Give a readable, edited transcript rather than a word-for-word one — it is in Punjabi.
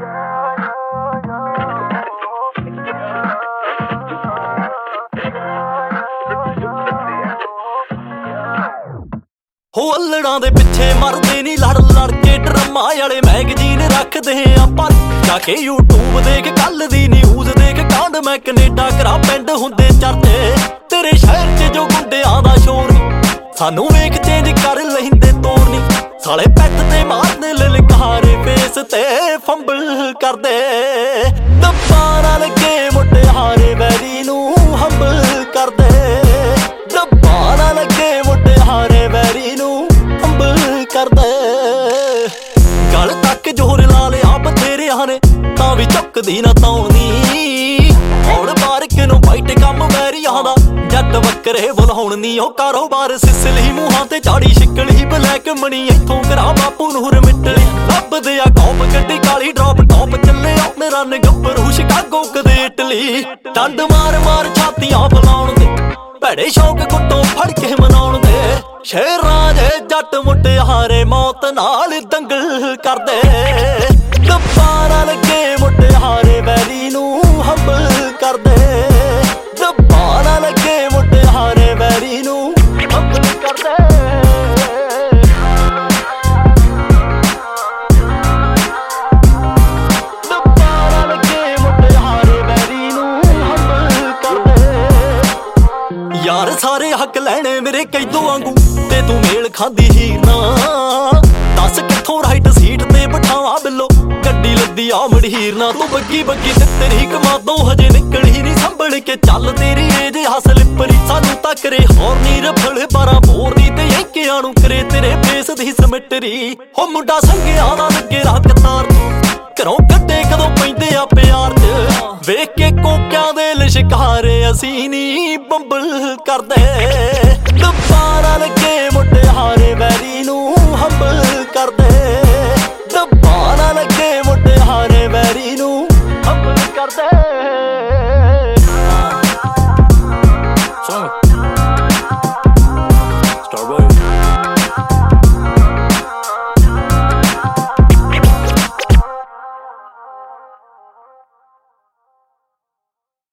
ਹੋ ਅੱਲੜਾਂ ਦੇ ਪਿੱਛੇ ਮਰਦੇ ਨੀ ਲੜ ਲੜ ਕੇ ਡਰਾਮਾ ਵਾਲੇ ਮੈਗਜ਼ੀਨ ਰੱਖਦੇ ਆਪਾਂ ਜਾ ਕੇ YouTube ਦੇਖ ਕੱਲ ਦੀ ਨਿਊਜ਼ ਦੇਖ ਕਾਂਡ ਮੈਂ ਕੈਨੇਡਾ ਕਰਾਂ ਪਿੰਡ ਹੁੰਦੇ ਚਰਚੇ ਤੇਰੇ ਸ਼ਹਿਰ 'ਚ ਜੋ ਗੁੰਡਿਆਂ ਦਾ ਸ਼ੋਰ ਸਾਨੂੰ ਵੇਖ ਚੇਂਜ ਕਰ ਲੈਂਦੇ ਤੋਰ ਨੀ ਸਾਲੇ ਪੈਟ ਤੇ ਮਾਰਦੇ ਲਲਕਾਰੇ ਫੇਸ ਤੇ ਫੰਬਲ ਕਰਦੇ ਦੱਬਾਂ ਨਾਲ ਲੱਗੇ ਮੁਟਿਆਰੇ ਵੈਰੀ ਨੂੰ ਹੰਬਲ ਕਰਦੇ ਦੱਬਾਂ ਨਾਲ ਲੱਗੇ ਮੁਟਿਆਰੇ ਵੈਰੀ ਨੂੰ ਹੰਬਲ ਕਰਦੇ ਗਲ ਤੱਕ ਜੋਰ ਲਾ ਲਿਆ ਬਥੇਰਿਆਂ ਨੇ ਤਾਂ ਵੀ ਚੁੱਕਦੀ ਨਾ ਤੌਣੀ ਹੁਣ ਬਾਰਕ ਨੂੰ ਬਾਈਟ ਕੰਮ ਵੈਰੀਆਂ ਦਾ ਜੱਟ ਵੱਕਰੇ ਬੁਲਾਉਣ ਨੀ ਉਹ ਕਾਰੋਬਾਰ ਸਿਸਲੀ ਮੂੰਹਾਂ ਤੇ ਝਾੜੀ ਛਿੱਕਲੀ ਬਲੈਕ ਮਣੀ ਇੱਥੋਂ ਕਰਾ ਬਾਪੂ ਨੂੰ ਮਿੱਟਲੀ ਲੱਭਦੇ ਆ ਕੌਪ ਗੱਡੀ ਕਾਲੀ ਡ੍ਰੌਪ ਟੌਪ ਚੱਲੇ ਆਉਣੇ ਰਨ ਗੱਭਰੂ ਸ਼ਿਕਾਗੋ ਕਦੇ ਇਟਲੀ ਡੰਡ ਮਾਰ ਮਾਰ ਛਾਤੀਆਂ ਬੁਲਾਉਣ ਦੇ ਭੈੜੇ ਸ਼ੌਕ ਗੁੱਟੋਂ ਫੜ ਕੇ ਮਨਾਉਣ ਦੇ ਸ਼ੇਰਾਂ ਦੇ ਜੱਟ ਮੁਟਿਆਰੇ ਮੌਤ ਨਾਲ ਦੰਗਲ ਕਰਦੇ ਦੱਬਾਂ ਨਾਲ ਲੱਗੇ ਮੁਟਿਆਰੇ ਵੈਰੀ ਨੂੰ ਹੰਬਲ ਕਰਦੇ ਦੱਬਾਂ ਨਾਲ ਲੱਗੇ ਮੁਟਿਆਰੇ ਵੈਰੀ ਨੂੰ ਹੰਬਲ ਕਰਦੇ ਦੱਬਾਂ ਨਾਲ ਲੱਗੇ ਮੁਟਿਆਰੇ ਵੈਰੀ ਨੂੰ ਹੰਬਲ ਕਰਦੇ ਯਾਰ ਸਾਰੇ ਹੱਕ ਲੈਣੇ ਮੇਰੇ ਕੈਦੋਂ ਵਾਂਗੂ ਤੇ ਤੂੰ ਮੇਲ ਖਾਂਦੀ ਹੀਰ ਨਾ ਦੱਸ ਕਿੱਥੋਂ ਰਾਈਟ ਸੀਟ ਤੇ ਬਿਠਾਵਾਂ ਬਿੱਲੋ ਗੱਡੀ ਲੱਦੀ ਆ ਮੜਹੀਰ ਨਾ ਤੂੰ ਬੱਗੀ ਬੱਗੀ ਤੇ ਤੇਰੀ ਕਮਾਦੋਂ ਹਜੇ ਨਿਕਲੀ ਨੀ ਸੰਭਲ ਕੇ ਚੱਲ ਤੇਰੀ ਏਜ ਹਸਲਿਪਰੀ ਸਾਨੂੰ ਤਾਂ ਕਰੇ ਹੌਰਨੀ ਰਫਲ 12 ਬੋਰ ਦੀ ਤੇ ਯੰਕਿਆਂ ਨੂੰ ਕਰੇ ਤੇਰੇ ਫੇਸ ਦੀ ਸਮਿਟਰੀ ਹੋ ਮੁੰਡਾ ਸੰਗਿਆਂ ਦਾ ਲੱਗੇ ਰਾਤ ਤਾਰ ਘਰੋਂ ਕੱਢੇ ਕਦੋਂ ਪੈਂਦੇ ਆ ਪਿਆਰ 'ਚ ਵੇਖ ਕੇ ਕੋਕਿਆਂ ਦੇ ਲਿਸ਼ਕਾਰੇ ਅਸੀਂ ਨੀ ਬੰਬਲ ਕਰਦੇ